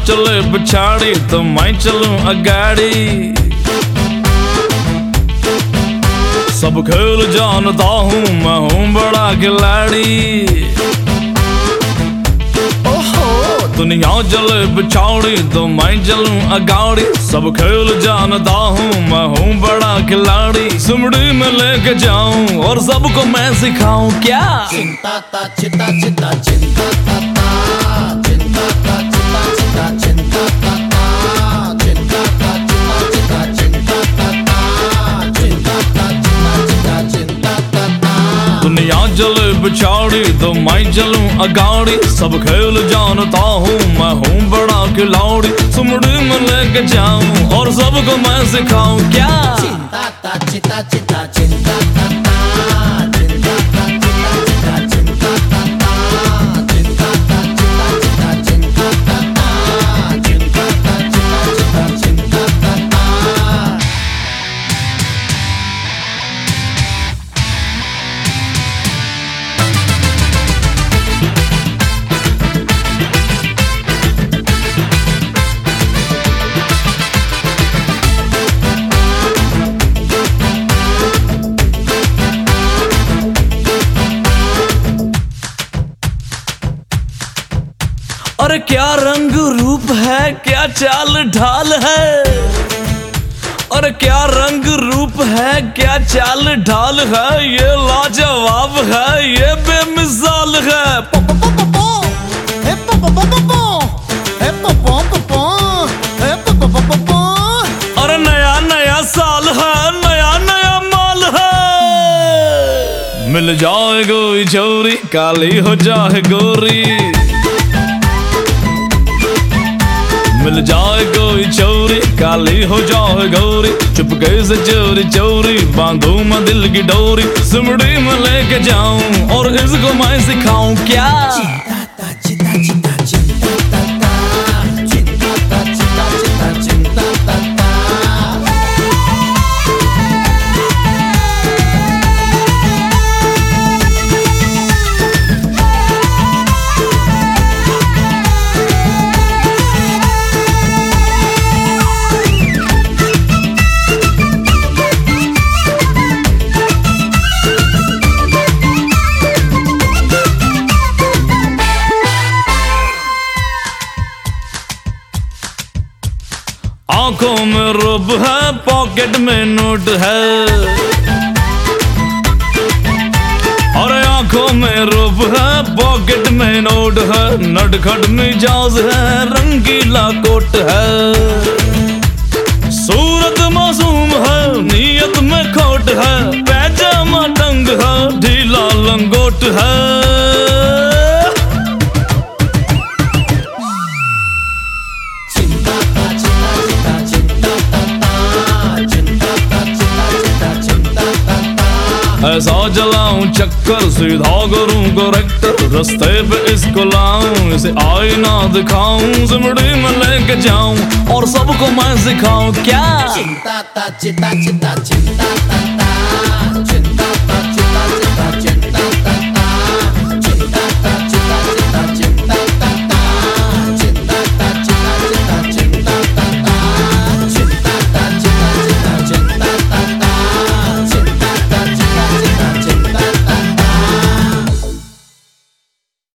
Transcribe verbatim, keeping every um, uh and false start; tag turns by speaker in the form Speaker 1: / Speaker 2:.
Speaker 1: चले पिछाड़ी तो मैं चलूं अगाड़ी। सब खेल जानता हूँ मैं हूँ बड़ा खिलाड़ी। ओहो दुनिया चले पिछाड़ी तो मैं चलूं अगाड़ी। सब खेल जानता हूँ मैं हूँ बड़ा खिलाड़ी। सुमड़ी में लेके जाऊं और सबको मैं सिखाऊं क्या।
Speaker 2: चिंता ता चिता चिता चिंता ता ता चिंता ता चिता चिता चिंता ता ता चिंता ता चिता चिता चिंता ता ता चिंता ता चिता चिता चिंता ता ता।
Speaker 1: दुनिया चले पिछाड़ी तो मैं चलूं अगाड़ी। सब खेल जानता हूँ मैं हूँ बड़ा खिलाड़ी। सुमड़ी में लेके जाऊं और सबको मैं सिखाऊं क्या।
Speaker 2: चिंता ता चिता चिता चिंता ता ता चिंता ता चिता चिता चिंता ता ता चिंता ता चिता चिता चिंता ता ता चिंता ता चिता चिता चिंता ता ता।
Speaker 1: अरे क्या रंग रूप है क्या चाल ढाल है। अरे क्या रंग रूप है क्या चाल ढाल है। ये लाजवाब है ये बेमिसाल है। अरे नया नया साल है नया नया माल है। मिल जाए कोई छोरी काली हो जाए गोरी। मिल जाए कोई चोरी काली हो जाए गौरी। चुपके से चोरी चोरी बांधू मैं दिल की डोरी। सुमड़ी में लेके जाऊं और इसको मैं सिखाऊं क्या।
Speaker 2: चिंता ता चिता चिता चिंता ता ता चिंता ता चिता चिता चिंता ता ता।
Speaker 1: आंखों में रूप है पॉकेट में नोट है। अरे आंखों में रूप है पॉकेट में नोट है। नटखट मिजाज है रंगीला कोट है। सूरत मासूम है नीयत में खोट है। पैजामा टंग है ढीला लंगोट है। ऐसा चलाऊं चक्कर सीधा करूं करेक्टर। रास्ते पे इसको लाऊं इसे आईना दिखाऊं। सिमड़ी में लेके जाऊं और सबको मैं सिखाऊं क्या।
Speaker 2: चिंता ता चिता चिता चिंता ता ता चिंता ता चिता चिता चिंता